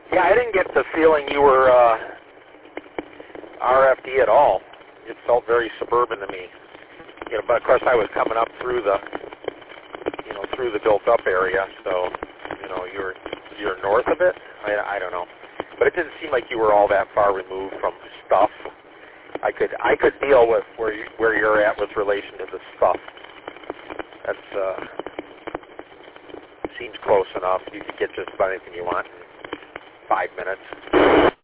Yeah, I didn't get the feeling you were RFD at all. It felt very suburban to me. You know, but of course I was coming up through the, through the built-up area, so you're north of it. I don't know, but it didn't seem like you were all that far removed from stuff. I could deal with where you're at with relation to the stuff. That's seems close enough. You could get just about anything you want in 5 minutes.